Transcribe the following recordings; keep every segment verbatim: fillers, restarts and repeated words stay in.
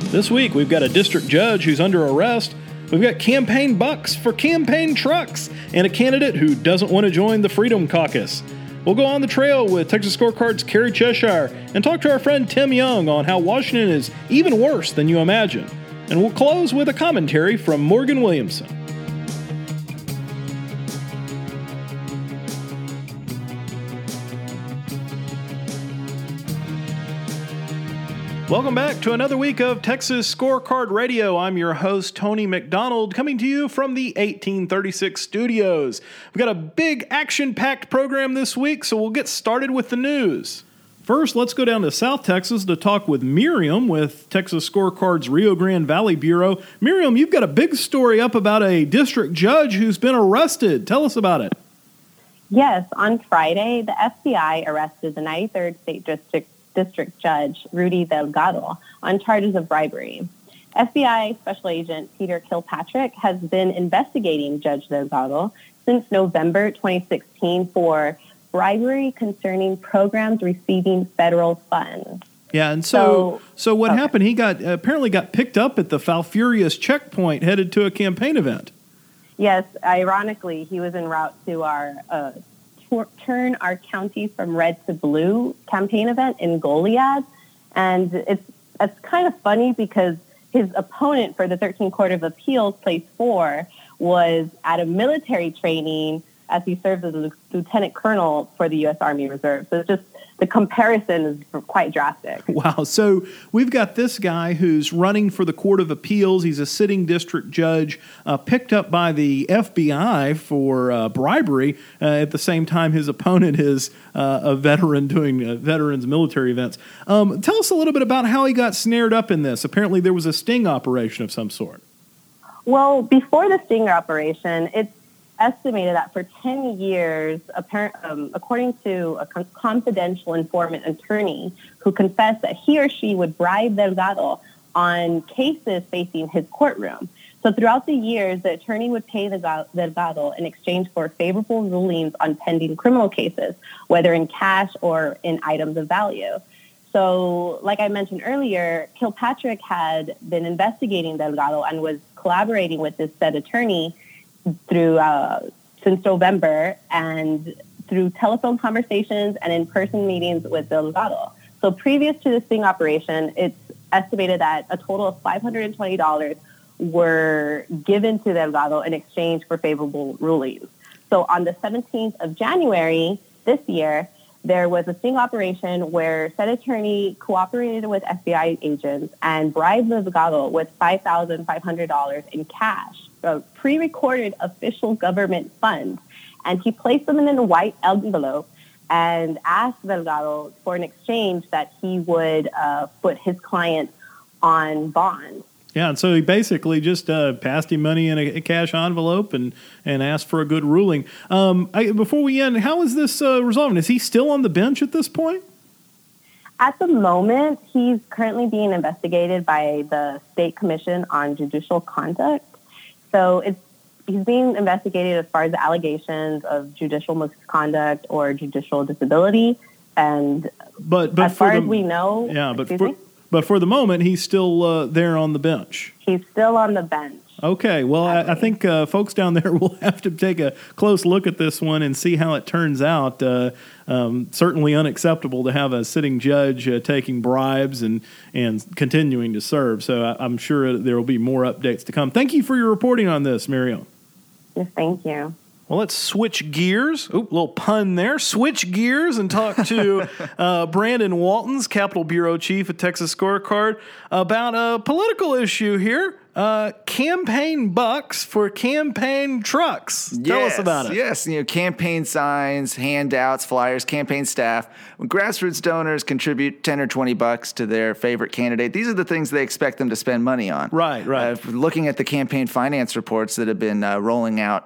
This week, we've got a district judge who's under arrest. We've got campaign bucks for campaign trucks and a candidate who doesn't want to join the Freedom Caucus. We'll go on the trail with Texas Scorecard's Carrie Cheshire and talk to our friend Tim Young on how Washington is even worse than you imagine. And we'll close with a commentary from Morgan Williamson. Welcome back to another week of Texas Scorecard Radio. I'm your host, Tony McDonald, coming to you from the eighteen thirty-six studios. We've got a big action-packed program this week, so we'll get started with the news. First, let's go down to South Texas to talk with Miriam with Texas Scorecard's Rio Grande Valley Bureau. Miriam, you've got a big story up about a district judge who's been arrested. Tell us about it. Yes, on Friday, the F B I arrested the ninety-third State District District Judge Rudy Delgado on charges of bribery. F B I Special Agent Peter Kilpatrick has been investigating Judge Delgado since November twenty sixteen for bribery concerning programs receiving federal funds. Yeah, and so so, so what okay. happened? He got apparently got picked up at the Falfurrias checkpoint headed to a campaign event. Yes, ironically, he was en route to our uh, Turn Our County from Red to Blue campaign event in Goliad. And it's it's kind of funny because his opponent for the thirteenth Court of Appeals, place four, was at a military training as he served as a lieutenant colonel for the U S Army Reserve. So it's just, the comparison is quite drastic. Wow. So we've got this guy who's running for the Court of Appeals. He's a sitting district judge, uh, picked up by the F B I for uh, bribery. Uh, at the same time, his opponent is uh, a veteran doing uh, veterans military events. Um, tell us a little bit about how he got snared up in this. Apparently there was a sting operation of some sort. Well, before the sting operation, it's estimated that for ten years, apparent, um, according to a con- confidential informant attorney who confessed that he or she would bribe Delgado on cases facing his courtroom. So throughout the years, the attorney would pay Delgado in exchange for favorable rulings on pending criminal cases, whether in cash or in items of value. So like I mentioned earlier, Kilpatrick had been investigating Delgado and was collaborating with this said attorney through uh, since November, and through telephone conversations and in-person meetings with Delgado. So previous to the sting operation, it's estimated that a total of five hundred twenty dollars were given to Delgado in exchange for favorable rulings. So on the seventeenth of January this year, there was a sting operation where said attorney cooperated with F B I agents and bribed Delgado with five thousand five hundred dollars in cash, a pre-recorded official government funds, and he placed them in a white envelope and asked Delgado for an exchange that he would uh, put his client on bond. Yeah, and so he basically just uh, passed him money in a, a cash envelope and, and asked for a good ruling. Um, I, before we end, how is this uh, resolved? Is he still on the bench at this point? At the moment, he's currently being investigated by the State Commission on Judicial Conduct. So it's he's being investigated as far as the allegations of judicial misconduct or judicial disability. And but, but as far the, as we know, yeah, but for, but for the moment, he's still uh, there on the bench. He's still on the bench. Okay, well, I, I think uh, folks down there will have to take a close look at this one and see how it turns out. Uh, um, certainly unacceptable to have a sitting judge uh, taking bribes and, and continuing to serve. So I, I'm sure there will be more updates to come. Thank you for your reporting on this, Miriam. Yes, thank you. Well, let's switch gears. Oop, little pun there. Switch gears and talk to uh, Brandon Waltons, Capitol Bureau Chief at Texas Scorecard, about a political issue here. Uh, campaign bucks for campaign trucks. Tell yes, us about it. Yes, you know, campaign signs, handouts, flyers, campaign staff. When grassroots donors contribute ten or twenty bucks to their favorite candidate, these are the things they expect them to spend money on. Right, right. Uh, looking at the campaign finance reports that have been uh, rolling out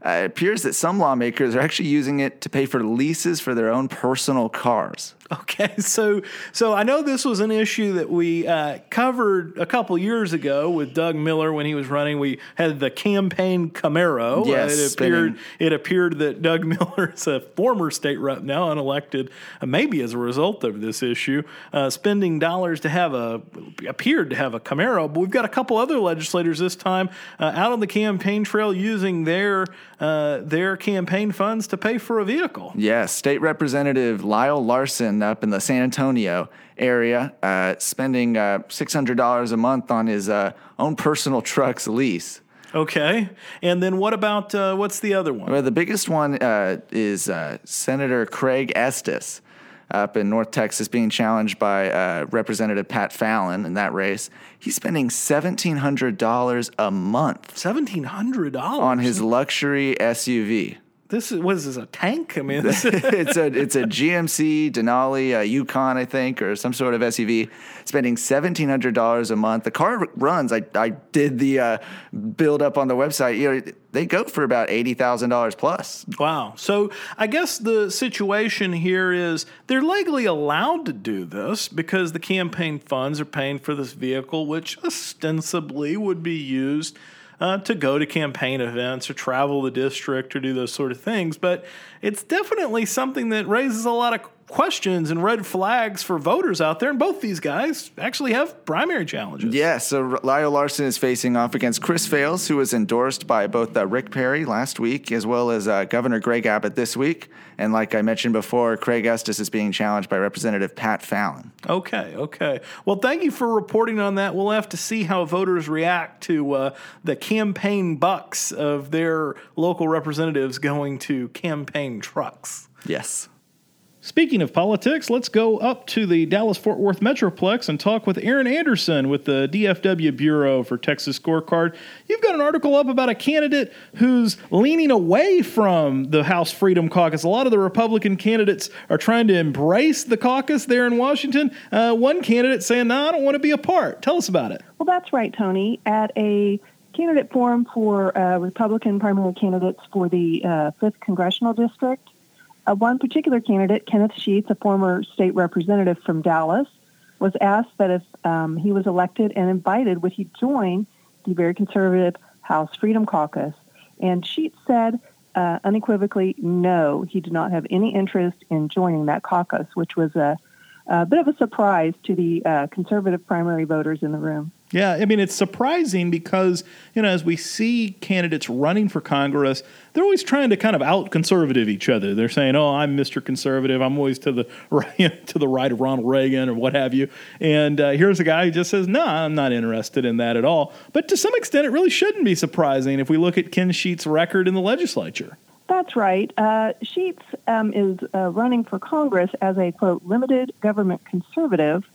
Uh, it appears that some lawmakers are actually using it to pay for leases for their own personal cars. Okay, so so I know this was an issue that we uh, covered a couple years ago with Doug Miller when he was running. We had the campaign Camaro. Yes, uh, it appeared it appeared that Doug Miller is a former state rep now, unelected, uh, maybe as a result of this issue, uh, spending dollars to have a appeared to have a Camaro. But we've got a couple other legislators this time uh, out on the campaign trail using their uh, their campaign funds to pay for a vehicle. Yes, State Representative Lyle Larson up in the San Antonio area, uh, spending uh, six hundred dollars a month on his uh, own personal truck's lease. Okay. And then what about, uh, what's the other one? Well, the biggest one uh, is uh, Senator Craig Estes up in North Texas being challenged by uh, Representative Pat Fallon in that race. He's spending seventeen hundred dollars a month. seventeen hundred dollars? On his luxury S U V. This is, what is this, a tank? I mean, this it's a it's a G M C Denali, a Yukon, I think, or some sort of S U V, spending seventeen hundred dollars a month. The car runs, I, I did the uh, build up on the website, you know, they go for about eighty thousand dollars plus. Wow. So I guess the situation here is they're legally allowed to do this because the campaign funds are paying for this vehicle, which ostensibly would be used Uh, to go to campaign events or travel the district or do those sort of things. But it's definitely something that raises a lot of questions and red flags for voters out there. And both these guys actually have primary challenges. Yeah, so Lyle Larson is facing off against Chris Fales, who was endorsed by both uh, Rick Perry last week as well as uh, Governor Greg Abbott this week. And like I mentioned before, Craig Estes is being challenged by Representative Pat Fallon. Okay, okay. Well, thank you for reporting on that. We'll have to see how voters react to uh, the campaign bucks of their local representatives going to campaign trucks. Yes. Speaking of politics, let's go up to the Dallas-Fort Worth Metroplex and talk with Aaron Anderson with the D F W Bureau for Texas Scorecard. You've got an article up about a candidate who's leaning away from the House Freedom Caucus. A lot of the Republican candidates are trying to embrace the caucus there in Washington. Uh, one candidate saying, no, I don't want to be a part. Tell us about it. Well, that's right, Tony. At a candidate forum for uh, Republican primary candidates for the uh, fifth Congressional District, Uh, one particular candidate, Kenneth Sheets, a former state representative from Dallas, was asked that if um, he was elected and invited, would he join the very conservative House Freedom Caucus? And Sheets said uh, unequivocally, no, he did not have any interest in joining that caucus, which was a, a bit of a surprise to the uh, conservative primary voters in the room. Yeah, I mean, it's surprising because, you know, as we see candidates running for Congress, they're always trying to kind of out-conservative each other. They're saying, oh, I'm Mister Conservative. I'm always to the right, to the right of Ronald Reagan or what have you. And uh, here's a guy who just says, no, I'm not interested in that at all. But to some extent, it really shouldn't be surprising if we look at Ken Sheets' record in the legislature. That's right. Uh, Sheets um, is uh, running for Congress as a, quote, limited government conservative,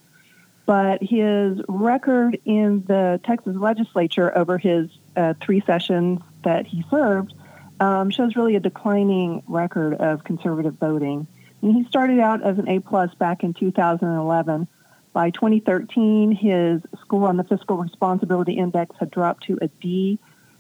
but his record in the Texas legislature over his uh, three sessions that he served um, shows really a declining record of conservative voting. And he started out as an A-plus back in two thousand eleven. By twenty thirteen, his score on the Fiscal Responsibility Index had dropped to a D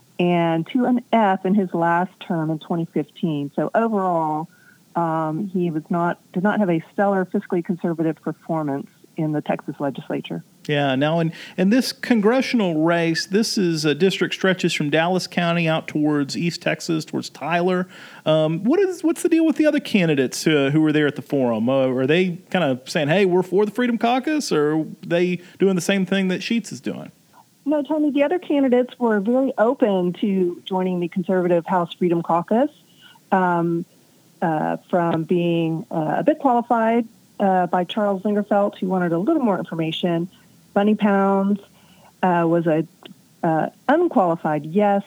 and to an F in his last term in twenty fifteen. So overall, um, he was not did not have a stellar fiscally conservative performance in the Texas legislature. Yeah. Now, in, in this congressional race, this is a district stretches from Dallas County out towards East Texas, towards Tyler. Um, what is what's the deal with the other candidates uh, who were there at the forum? Uh, are they kind of saying, hey, we're for the Freedom Caucus, or are they doing the same thing that Sheets is doing? No, Tony, the other candidates were very open to joining the conservative House Freedom Caucus um, uh, from being uh, a bit qualified uh, by Charles Lingerfeld, who wanted a little more information. Bunny Pounds uh, was a uh, unqualified yes.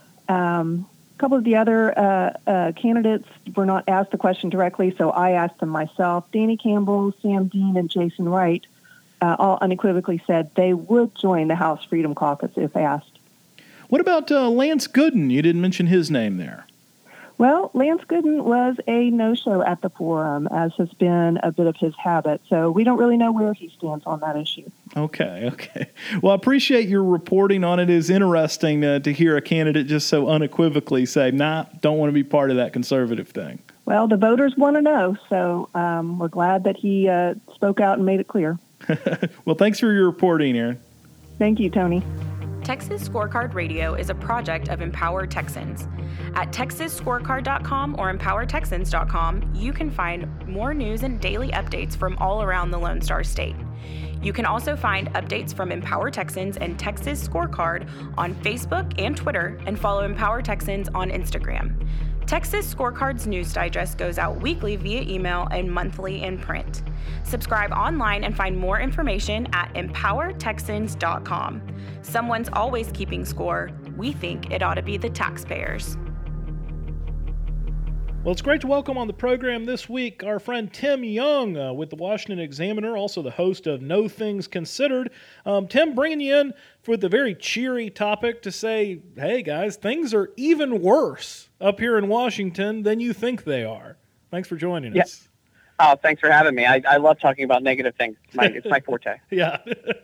Um, a couple of the other uh, uh, candidates were not asked the question directly, so I asked them myself. Danny Campbell, Sam Dean, and Jason Wright uh, all unequivocally said they would join the House Freedom Caucus if asked. What about uh, Lance Gooden? You didn't mention his name there. Well, Lance Gooden was a no-show at the forum, as has been a bit of his habit. So we don't really know where he stands on that issue. Okay, okay. Well, I appreciate your reporting on it. It is interesting uh, to hear a candidate just so unequivocally say, nah, don't want to be part of that conservative thing. Well, the voters want to know, so um, we're glad that he uh, spoke out and made it clear. Well, thanks for your reporting, Aaron. Thank you, Tony. Texas Scorecard Radio is a project of Empower Texans. At texas scorecard dot com or empower texans dot com, you can find more news and daily updates from all around the Lone Star State. You can also find updates from Empower Texans and Texas Scorecard on Facebook and Twitter, and follow Empower Texans on Instagram. Texas Scorecard's news digest goes out weekly via email and monthly in print. Subscribe online and find more information at empower texans dot com. Someone's always keeping score. We think it ought to be the taxpayers. Well, it's great to welcome on the program this week our friend Tim Young uh, with the Washington Examiner, also the host of No Things Considered. Um, Tim, bringing you in for the very cheery topic to say, hey, guys, things are even worse up here in Washington than you think they are. Thanks for joining yeah. us. Oh, thanks for having me. I, I love talking about negative things. It's my, it's my forte. Yeah.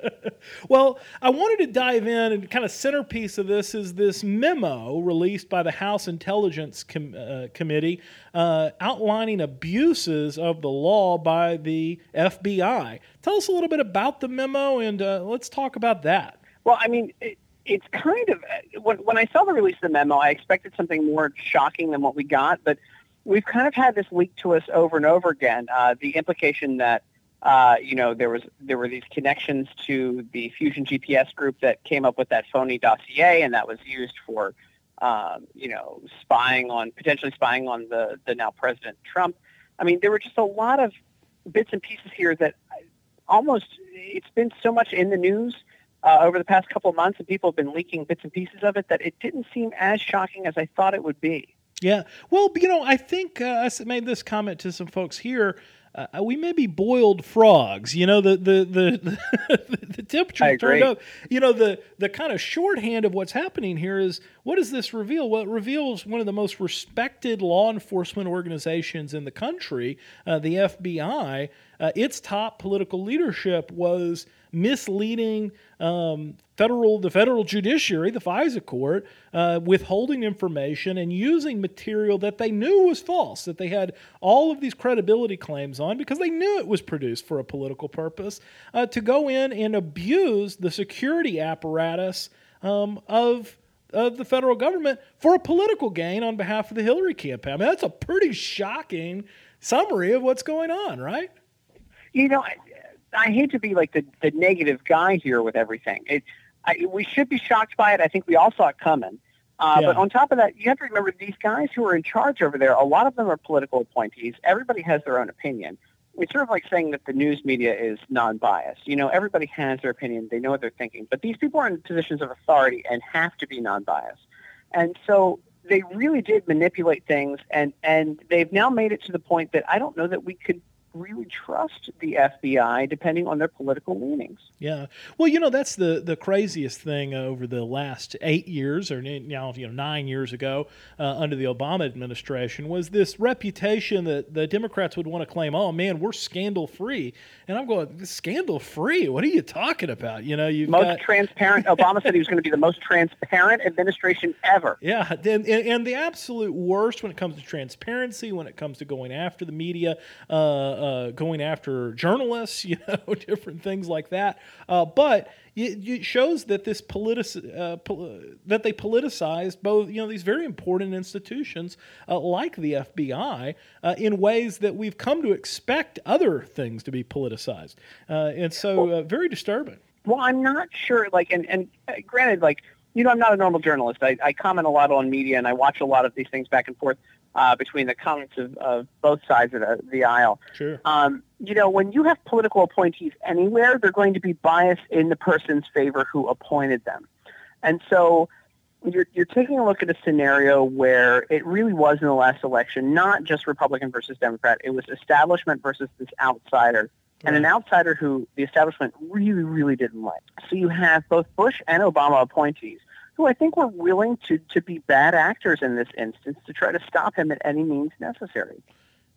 Well, I wanted to dive in, and kind of centerpiece of this is this memo released by the House Intelligence Com- uh, Committee uh, outlining abuses of the law by the F B I. Tell us a little bit about the memo, and uh, let's talk about that. Well, I mean, it, it's kind of, when, when I saw the release of the memo, I expected something more shocking than what we got, but we've kind of had this leaked to us over and over again. Uh, the implication that, uh, you know, there was there were these connections to the Fusion G P S group that came up with that phony dossier, and that was used for, um, you know, spying on, potentially spying on the, the now President Trump. I mean, there were just a lot of bits and pieces here that almost, it's been so much in the news uh, over the past couple of months, and people have been leaking bits and pieces of it, that it didn't seem as shocking as I thought it would be. Yeah. Well, you know, I think uh, I made this comment to some folks here. Uh, we may be boiled frogs. You know, the the the the, the temperature turned up. You know, the the kind of shorthand of what's happening here is, what does this reveal? Well, it reveals one of the most respected law enforcement organizations in the country, uh, the F B I. Uh, its top political leadership was misleading um, federal the federal judiciary, the FISA court, uh, withholding information and using material that they knew was false, that they had all of these credibility claims on because they knew it was produced for a political purpose, uh, to go in and abuse the security apparatus um, of of the federal government for a political gain on behalf of the Hillary campaign. I mean, that's a pretty shocking summary of what's going on, right? You know, I, I hate to be like the, the negative guy here with everything. It, I, we should be shocked by it. I think we all saw it coming. Uh, yeah. But on top of that, you have to remember these guys who are in charge over there, a lot of them are political appointees. Everybody has their own opinion. It's sort of like saying that the news media is non-biased. You know, everybody has their opinion. They know what they're thinking. But these people are in positions of authority and have to be non-biased. And so they really did manipulate things, and, and they've now made it to the point that I don't know that we could really trust the F B I depending on their political leanings. Yeah. Well, you know, that's the, the craziest thing over the last eight years or now, you know, nine years ago uh, under the Obama administration was this reputation that the Democrats would want to claim, oh, man, we're scandal free. And I'm going, scandal free? What are you talking about? You know, you've most got... transparent. Obama said he was going to be the most transparent administration ever. Yeah. And, and the absolute worst when it comes to transparency, when it comes to going after the media, uh, Uh, going after journalists, you know, different things like that. Uh, but it, it shows that this politic, uh, pol- that they politicized both, you know, these very important institutions uh, like the F B I uh, in ways that we've come to expect other things to be politicized. Uh, and so uh, very disturbing. Well, I'm not sure, like, and, and uh, granted, like, you know, I'm not a normal journalist. I, I comment a lot on media, and I watch a lot of these things back and forth. Uh, between the comments of, of both sides of the, the aisle. Sure. Um, you know, when you have political appointees anywhere, they're going to be biased in the person's favor who appointed them. And so you're, you're taking a look at a scenario where it really was in the last election, not just Republican versus Democrat. It was establishment versus this outsider, and an outsider who the establishment really, really didn't like. So you have both Bush and Obama appointees who I think were willing to, to be bad actors in this instance to try to stop him at any means necessary.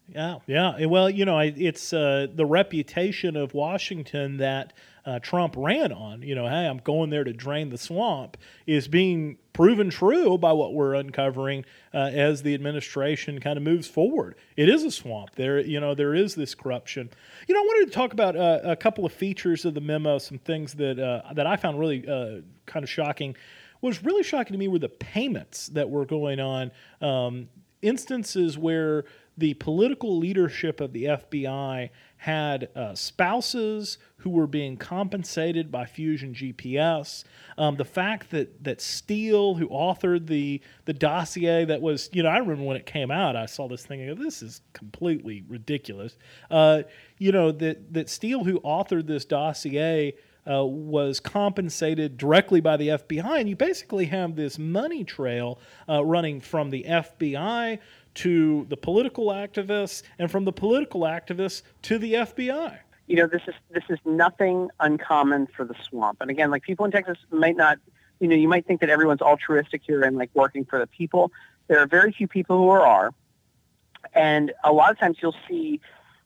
Yeah, yeah. Well, you know, I- it's uh, the reputation of Washington that uh, Trump ran on. You know, hey, I'm going there to drain the swamp is being proven true by what we're uncovering uh, as the administration kind of moves forward. It is a swamp. There, you know, there is this corruption. You know, I wanted to talk about uh, a couple of features of the memo, some things that uh, that I found really uh, kind of shocking. What was really shocking to me were the payments that were going on. Um, instances where the political leadership of the F B I had uh, spouses who were being compensated by Fusion G P S. Um, the fact that that Steele, who authored the the dossier that was, you know, I remember when it came out, I saw this thing and go, this is completely ridiculous. Uh, you know, that, that Steele, who authored this dossier, Uh, was compensated directly by the F B I, and you basically have this money trail uh, running from the F B I to the political activists, and from the political activists to the F B I. You know, this is this is nothing uncommon for the swamp. And again, like people in Texas might not, you know, you might think that everyone's altruistic here and like working for the people. There are very few people who are, and a lot of times you'll see.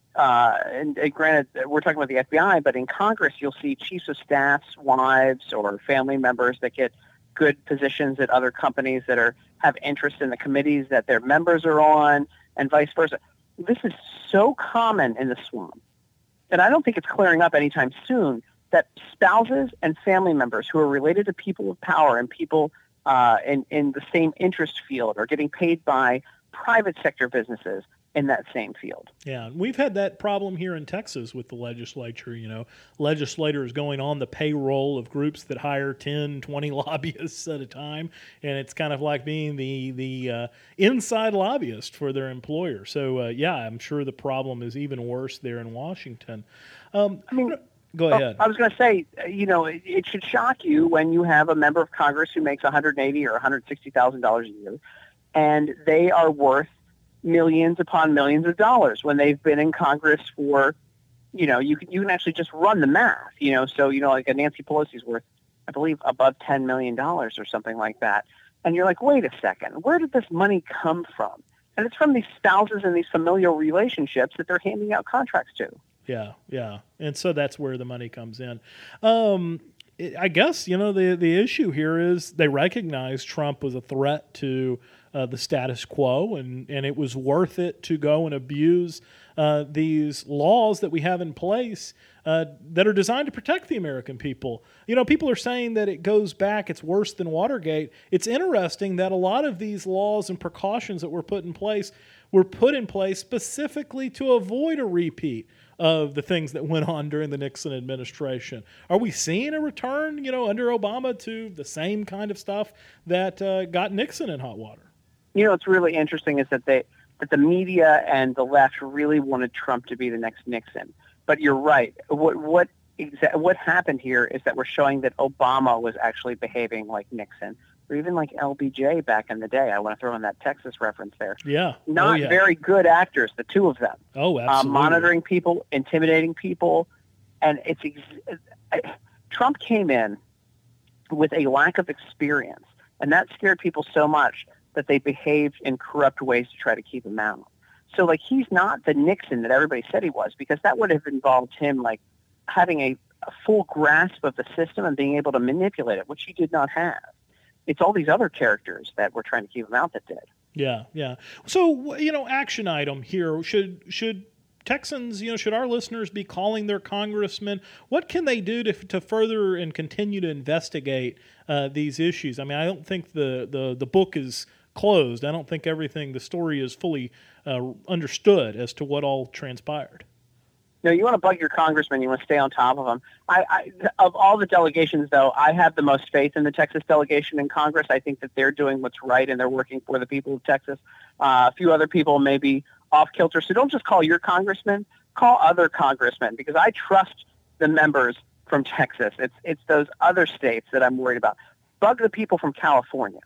Uh, and, and granted, we're talking about the F B I, but in Congress, you'll see chiefs of staff's wives or family members that get good positions at other companies that are have interest in the committees that their members are on, and vice versa. This is so common in the swamp that I don't think it's clearing up anytime soon that spouses and family members who are related to people of power and people uh, in, in the same interest field are getting paid by private sector businesses in that same field. Yeah, we've had that problem here in Texas with the legislature. You know, legislators going on the payroll of groups that hire ten, twenty lobbyists at a time, and it's kind of like being the the uh, inside lobbyist for their employer. So, uh, yeah, I'm sure the problem is even worse there in Washington. Um, I mean, go ahead. I was going to say, you know, it, it should shock you when you have a member of Congress who makes one hundred eighty thousand dollars or one hundred sixty thousand dollars a year, and they are worth millions upon millions of dollars when they've been in Congress for, you know, you can you can actually just run the math, you know. So, you know, like a Nancy Pelosi's worth, I believe, above ten million dollars or something like that. And you're like, wait a second, where did this money come from? And it's from these spouses and these familial relationships that they're handing out contracts to. Yeah, yeah. And so that's where the money comes in. Um, it, I guess, you know, the, the issue here is they recognize Trump was a threat to uh, the status quo, and, and it was worth it to go and abuse uh, these laws that we have in place uh, that are designed to protect the American people. You know, people are saying that it goes back, it's worse than Watergate. It's interesting that a lot of these laws and precautions that were put in place were put in place specifically to avoid a repeat of the things that went on during the Nixon administration. Are we seeing a return, you know, under Obama to the same kind of stuff that uh, got Nixon in hot water? You know, what's really interesting is that they that the media and the left really wanted Trump to be the next Nixon. But you're right. What what exa- what happened here is that we're showing that Obama was actually behaving like Nixon, or even like L B J back in the day. I want to throw in that Texas reference there. Yeah. Not oh, yeah. very good actors, the two of them. Oh, absolutely. Uh, monitoring people, intimidating people. And it's ex- I, Trump came in with a lack of experience, and that scared people so much that they behaved in corrupt ways to try to keep him out. So, like, he's not the Nixon that everybody said he was, because that would have involved him, like, having a, a full grasp of the system and being able to manipulate it, which he did not have. It's all these other characters that we're trying to keep him out that did. Yeah, yeah. So, you know, action item here. Should should Texans, you know, should our listeners be calling their congressman? What can they do to to further and continue to investigate uh, these issues? I mean, I don't think the, the, the book is closed. I don't think everything, the story is fully uh, understood as to what all transpired. No, you want to bug your congressman. You want to stay on top of them. I, I, of all the delegations, though, I have the most faith in the Texas delegation in Congress. I think that they're doing what's right and they're working for the people of Texas. Uh, a few other people may be off kilter. So don't just call your congressman. Call other congressmen, because I trust the members from Texas. It's it's those other states that I'm worried about. Bug the people from California.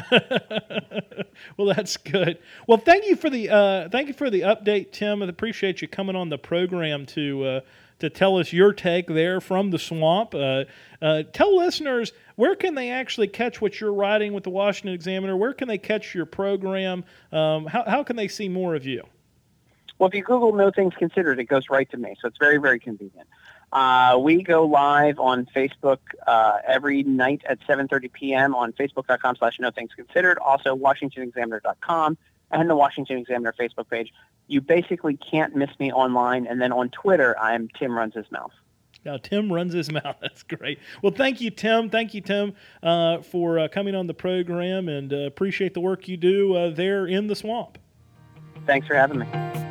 Well, that's good. Well, thank you for the uh, thank you for the update, Tim. I appreciate you coming on the program to uh, to tell us your take there from the swamp. Uh, uh, tell listeners, where can they actually catch what you're writing with the Washington Examiner? Where can they catch your program? Um, how how can they see more of you? Well, if you Google No Things Considered, it goes right to me. So it's very, very convenient. Uh, we go live on Facebook uh, every night at seven thirty p.m. on facebook.com slash No Things Considered. Also, washington examiner dot com and the Washington Examiner Facebook page. You basically can't miss me online. And then on Twitter, I'm Tim Runs His Mouth. Now, Tim runs his mouth. That's great. Well, thank you, Tim. Thank you, Tim, uh, for uh, coming on the program, and uh, appreciate the work you do uh, there in the swamp. Thanks for having me.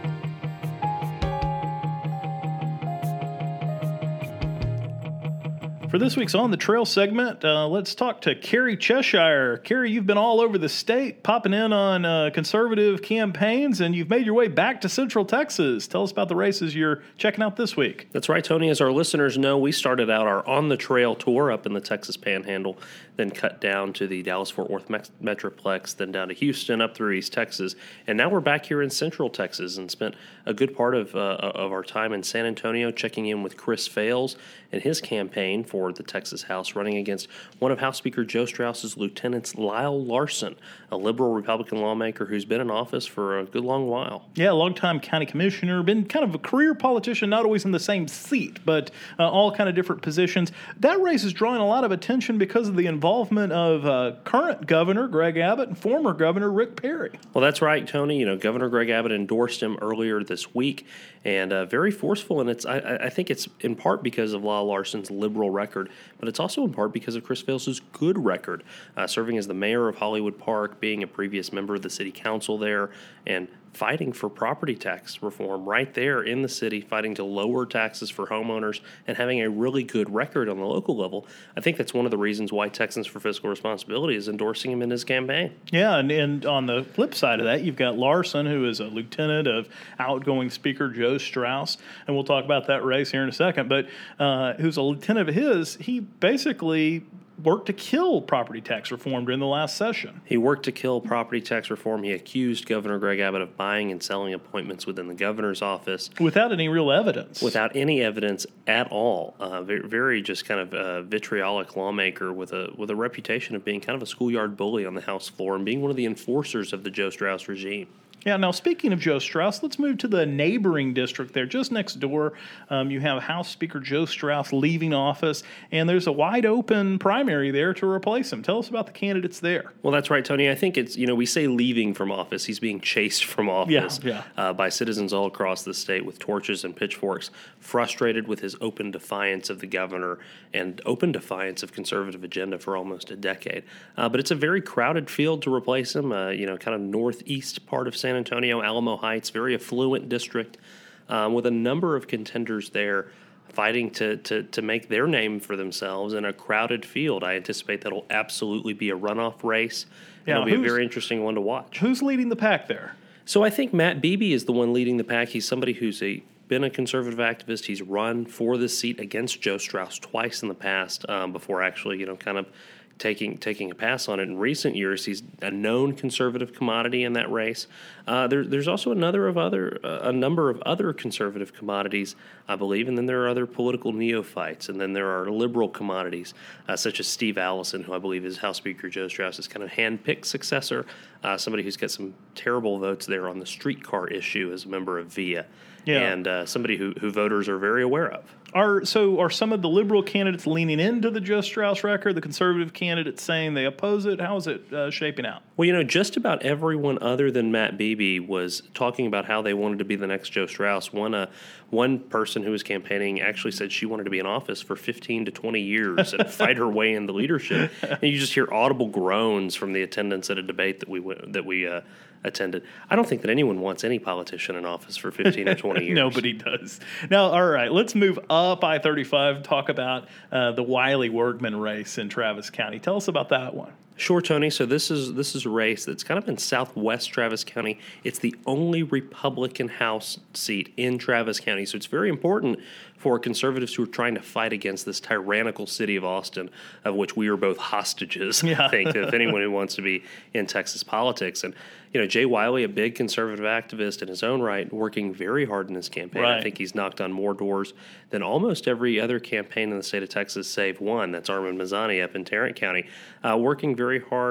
For this week's On the Trail segment, uh, let's talk to Carrie Cheshire. Carrie, you've been all over the state, popping in on uh, conservative campaigns, and you've made your way back to Central Texas. Tell us about the races you're checking out this week. That's right, Tony. As our listeners know, we started out our On the Trail tour up in the Texas Panhandle, then cut down to the Dallas-Fort Worth Metroplex, then down to Houston, up through East Texas, and now we're back here in Central Texas and spent a good part of uh, of our time in San Antonio checking in with Chris Fales and his campaign for the Texas House, running against one of House Speaker Joe Straus's lieutenants, Lyle Larson, a liberal Republican lawmaker who's been in office for a good long while. Yeah, longtime county commissioner, been kind of a career politician, not always in the same seat, but uh, all kind of different positions. That race is drawing a lot of attention because of the involvement of uh, current Governor Greg Abbott and former Governor Rick Perry. Well, that's right, Tony. You know, Governor Greg Abbott endorsed him earlier this week, and uh, very forceful. And it's I, I think it's in part because of Lyle Larson's liberal record, but it's also in part because of Chris Fales' good record, uh, serving as the mayor of Hollywood Park, being a previous member of the city council there, and fighting for property tax reform right there in the city, fighting to lower taxes for homeowners and having a really good record on the local level. I think that's one of the reasons why Texans for Fiscal Responsibility is endorsing him in his campaign. Yeah, and, and on the flip side of that, you've got Larson, who is a lieutenant of outgoing Speaker Joe Straus, and we'll talk about that race here in a second, but uh, who's a lieutenant of his. He basically worked to kill property tax reform during the last session. He worked to kill property tax reform. He accused Governor Greg Abbott of buying and selling appointments within the governor's office. Without any real evidence. Without any evidence at all. Uh, very, very just kind of a vitriolic lawmaker with a with a reputation of being kind of a schoolyard bully on the House floor and being one of the enforcers of the Joe Straus regime. Yeah, now speaking of Joe Straus, let's move to the neighboring district there. Just next door, um, you have House Speaker Joe Straus leaving office, and there's a wide open primary there to replace him. Tell us about the candidates there. Well, that's right, Tony. I think it's, you know, we say leaving from office. He's being chased from office yeah, yeah. Uh, by citizens all across the state with torches and pitchforks, frustrated with his open defiance of the governor and open defiance of conservative agenda for almost a decade. Uh, but it's a very crowded field to replace him, uh, you know, kind of northeast part of San Antonio, Alamo Heights, very affluent district, um, with a number of contenders there fighting to, to to make their name for themselves in a crowded field. I anticipate that'll absolutely be a runoff race. Yeah, it'll be a very interesting one to watch. Who's leading the pack there? So I think Matt Beebe is the one leading the pack. He's somebody who's a been a conservative activist. He's run for this seat against Joe Straus twice in the past um, before actually, you know, kind of taking taking a pass on it in recent years. He's a known conservative commodity in that race. Uh, there, there's also another of other uh, a number of other conservative commodities, I believe, and then there are other political neophytes, and then there are liberal commodities uh, such as Steve Allison, who I believe is House Speaker Joe Straus's kind of hand-picked successor, uh, somebody who's got some terrible votes there on the streetcar issue as a member of V I A. Yeah. And uh, somebody who, who voters are very aware of. Are so are some of the liberal candidates leaning into the Joe Straus record, the conservative candidates saying they oppose it? How is it uh, shaping out? Well, you know, just about everyone other than Matt Beebe was talking about how they wanted to be the next Joe Straus. One, uh, one person who was campaigning actually said she wanted to be in office for fifteen to twenty years and fight her way into leadership. And you just hear audible groans from the attendants at a debate that we that we uh, attended. I don't think that anyone wants any politician in office for fifteen or twenty years. Nobody does. Now, all right, let's move up I thirty-five and talk about uh, the Wiley-Wergman race in Travis County. Tell us about that one. Sure, Tony. So this is this is a race that's kind of in southwest Travis County. It's the only Republican House seat in Travis County, so it's very important for conservatives who are trying to fight against this tyrannical city of Austin, of which we are both hostages, yeah. I think, if anyone who wants to be in Texas politics. And, you know, Jay Wiley, a big conservative activist in his own right, working very hard in his campaign. Right. I think he's knocked on more doors than almost every other campaign in the state of Texas, save one. That's Armand Mazzani up in Tarrant County, uh, working very hard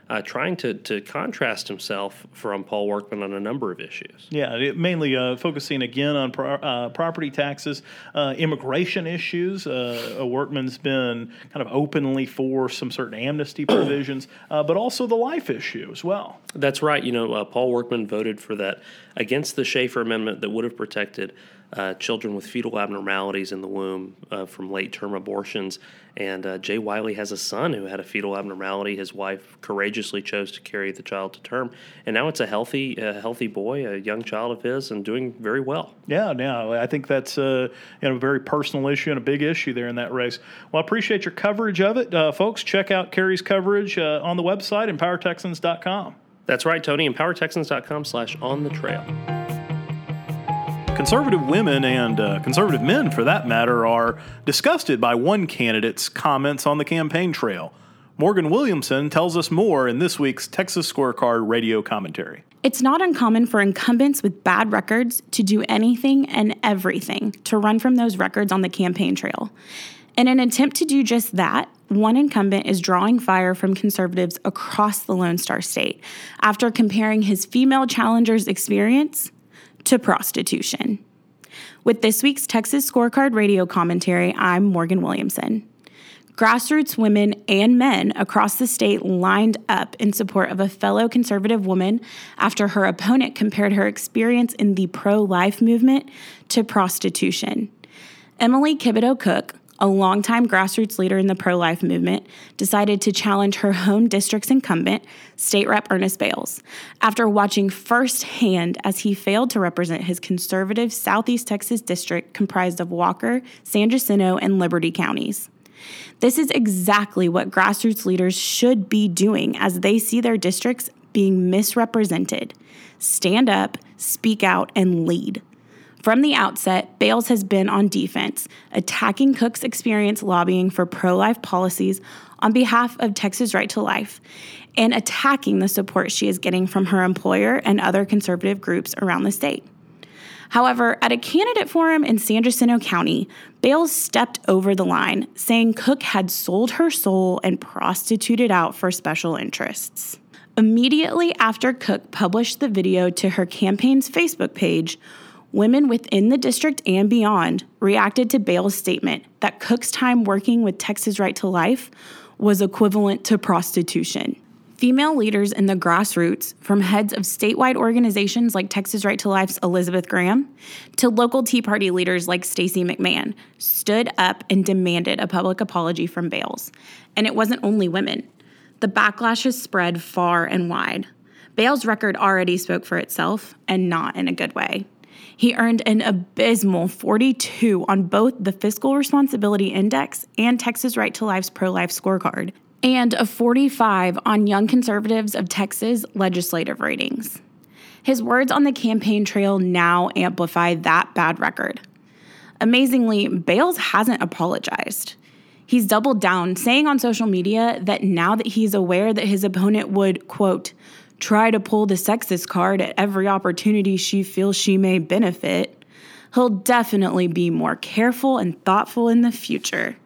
uh, trying to, to contrast himself from Paul Workman on a number of issues. Yeah, it, mainly uh, focusing again on pro- uh, property taxes, uh, immigration issues. Uh, Workman's been kind of openly for some certain amnesty provisions, uh, but also the life issue as well. That's right. You know, uh, Paul Workman voted for that against the Schaefer Amendment that would have protected uh, children with fetal abnormalities in the womb uh, from late-term abortions. And uh, Jay Wiley has a son who had a fetal abnormality. His wife courageously chose to carry the child to term, and now it's a healthy, a healthy boy, a young child of his, and doing very well. Yeah, no, I think that's uh, you know, a very personal issue and a big issue there in that race. Well, I appreciate your coverage of it, uh, folks. Check out Kerry's coverage uh, on the website, empower texans dot com. That's right, Tony. empower texans dot com slash on the trail. Conservative women and uh, conservative men, for that matter, are disgusted by one candidate's comments on the campaign trail. Morgan Williamson tells us more in this week's Texas Scorecard radio commentary. It's not uncommon for incumbents with bad records to do anything and everything to run from those records on the campaign trail. In an attempt to do just that, one incumbent is drawing fire from conservatives across the Lone Star State after comparing his female challenger's experience to prostitution. With this week's Texas Scorecard radio commentary, I'm Morgan Williamson. Grassroots women and men across the state lined up in support of a fellow conservative woman after her opponent compared her experience in the pro-life movement to prostitution. Emily Kibido Cook, a longtime grassroots leader in the pro-life movement, decided to challenge her home district's incumbent, State Rep Ernest Bales, after watching firsthand as he failed to represent his conservative Southeast Texas district comprised of Walker, San Jacinto, and Liberty counties. This is exactly what grassroots leaders should be doing as they see their districts being misrepresented. Stand up, speak out, and lead. From the outset, Bales has been on defense, attacking Cook's experience lobbying for pro-life policies on behalf of Texas Right to Life, and attacking the support she is getting from her employer and other conservative groups around the state. However, at a candidate forum in San Jacinto County, Bales stepped over the line, saying Cook had sold her soul and prostituted out for special interests. Immediately after Cook published the video to her campaign's Facebook page, women within the district and beyond reacted to Bales' statement that Cook's time working with Texas Right to Life was equivalent to prostitution. Female leaders in the grassroots, from heads of statewide organizations like Texas Right to Life's Elizabeth Graham to local Tea Party leaders like Stacey McMahon, stood up and demanded a public apology from Bales. And it wasn't only women. The backlash has spread far and wide. Bales' record already spoke for itself, and not in a good way. He earned an abysmal forty-two on both the Fiscal Responsibility Index and Texas Right to Life's pro-life scorecard, and a forty-five on Young Conservatives of Texas legislative ratings. His words on the campaign trail now amplify that bad record. Amazingly, Bales hasn't apologized. He's doubled down, saying on social media that now that he's aware that his opponent would, quote, try to pull the sexist card at every opportunity she feels she may benefit, he'll definitely be more careful and thoughtful in the future.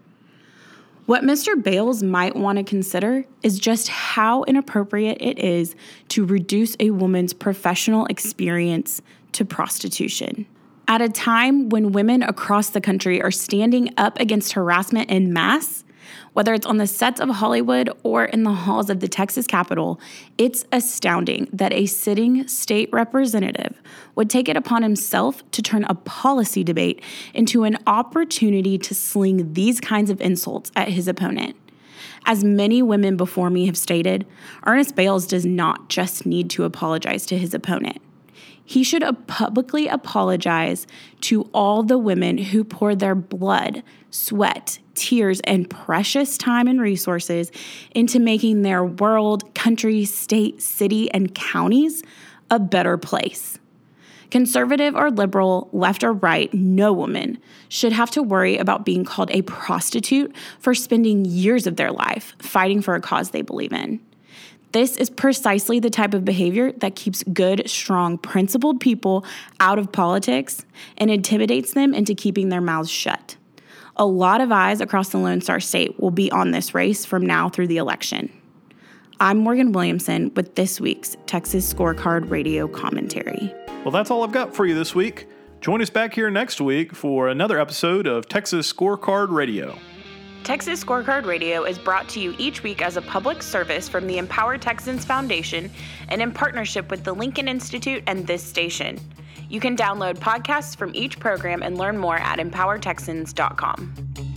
What Mister Bales might want to consider is just how inappropriate it is to reduce a woman's professional experience to prostitution. At a time when women across the country are standing up against harassment en masse, whether it's on the sets of Hollywood or in the halls of the Texas Capitol, it's astounding that a sitting state representative would take it upon himself to turn a policy debate into an opportunity to sling these kinds of insults at his opponent. As many women before me have stated, Ernest Bales does not just need to apologize to his opponent. He should publicly apologize to all the women who poured their blood, sweat, tears, and precious time and resources into making their world, country, state, city, and counties a better place. Conservative or liberal, left or right, no woman should have to worry about being called a prostitute for spending years of their life fighting for a cause they believe in. This is precisely the type of behavior that keeps good, strong, principled people out of politics and intimidates them into keeping their mouths shut. A lot of eyes across the Lone Star State will be on this race from now through the election. I'm Morgan Williamson with this week's Texas Scorecard Radio commentary. Well, that's all I've got for you this week. Join us back here next week for another episode of Texas Scorecard Radio. Texas Scorecard Radio is brought to you each week as a public service from the Empower Texans Foundation and in partnership with the Lincoln Institute and this station. You can download podcasts from each program and learn more at empower texans dot com.